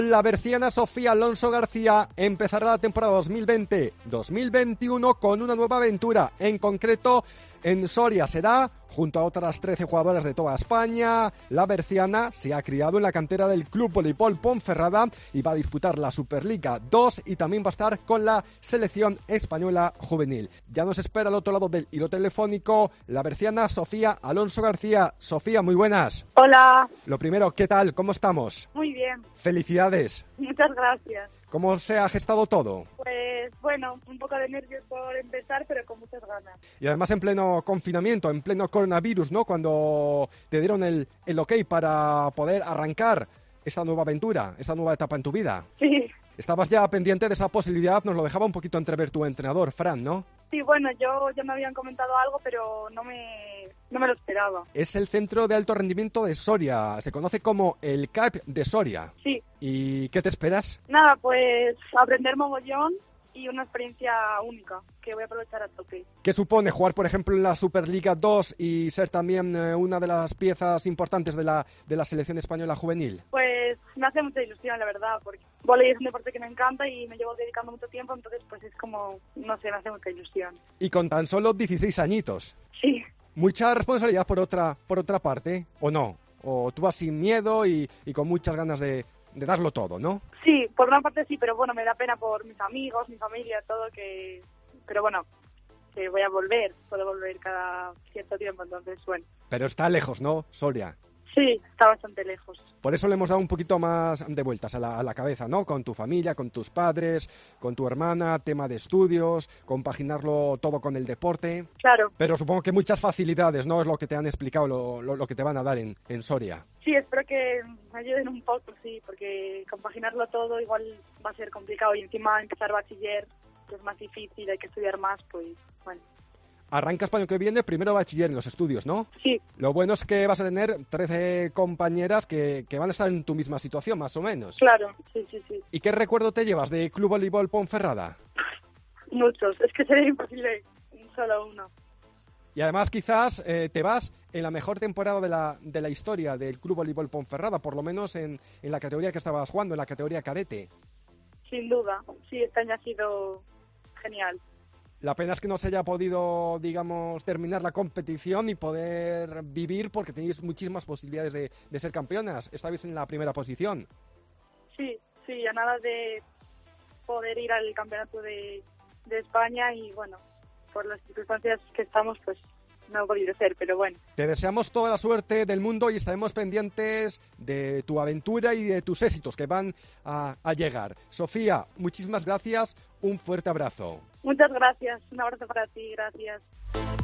La berciana Sofía Alonso García empezará la temporada 2020-2021 con una nueva aventura, en concreto en Soria. Será junto a otras 13 jugadoras de toda España. La berciana se ha criado en la cantera del Club Voleibol Ponferrada y va a disputar la Superliga 2 y también va a estar con la selección española juvenil. Ya nos espera al otro lado del hilo telefónico la berciana Sofía Alonso García. Sofía, muy buenas. Hola. Lo primero, ¿qué tal? ¿Cómo estamos? Muy bien. Felicidades. Muchas gracias. ¿Cómo se ha gestado todo? Pues bueno, un poco de nervios por empezar, pero con muchas ganas. Y además en pleno confinamiento, en pleno coronavirus, ¿no? Cuando te dieron el ok para poder arrancar esta nueva aventura, esta nueva etapa en tu vida. Sí. Estabas ya pendiente de esa posibilidad, nos lo dejaba un poquito entrever tu entrenador, Fran, ¿no? Sí, bueno, ya me habían comentado algo, pero no me lo esperaba. Es el Centro de Alto Rendimiento de Soria, se conoce como el CAEP de Soria. Sí. ¿Y qué te esperas? Nada, pues aprender mogollón y una experiencia única que voy a aprovechar a tope. ¿Qué supone jugar, por ejemplo, en la Superliga 2 y ser también una de las piezas importantes de la selección española juvenil? Pues me hace mucha ilusión, la verdad, porque voleibol es un deporte que me encanta y me llevo dedicando mucho tiempo, entonces pues es como, no sé, me hace mucha ilusión. Y con tan solo 16 añitos. Sí. ¿Mucha responsabilidad por otra parte, o no? ¿O tú vas sin miedo y con muchas ganas de darlo todo, no? Sí, por una parte sí, pero bueno, me da pena por mis amigos, mi familia, todo, pero bueno, que voy a puedo volver cada cierto tiempo, entonces bueno. Pero está lejos, ¿no, Soria? Sí, está bastante lejos. Por eso le hemos dado un poquito más de vueltas a la cabeza, ¿no? Con tu familia, con tus padres, con tu hermana, tema de estudios, compaginarlo todo con el deporte. Claro. Pero supongo que muchas facilidades, ¿no? Es lo que te han explicado, lo que te van a dar en Soria. Sí, espero que me ayuden un poco, sí, porque compaginarlo todo igual va a ser complicado y encima empezar bachiller, que es más difícil, hay que estudiar más, pues bueno. Arrancas para el que viene primero bachiller en los estudios, ¿no? Sí. Lo bueno es que vas a tener 13 compañeras que van a estar en tu misma situación, más o menos. Claro, sí. ¿Y qué recuerdo te llevas de Club Voleibol Ponferrada? Muchos, es que sería imposible solo uno. Y además quizás te vas en la mejor temporada de la historia del Club Voleibol Ponferrada, por lo menos en la categoría que estabas jugando, en la categoría cadete. Sin duda, sí, este año ha sido genial. La pena es que no se haya podido, digamos, terminar la competición y poder vivir porque tenéis muchísimas posibilidades de ser campeonas. Estabais en la primera posición. Sí, a nada de poder ir al campeonato de España y bueno, por las circunstancias que estamos, pues no ha podido ser, pero bueno. Te deseamos toda la suerte del mundo y estaremos pendientes de tu aventura y de tus éxitos que van a llegar. Sofía, muchísimas gracias, un fuerte abrazo. Muchas gracias, un abrazo para ti, gracias.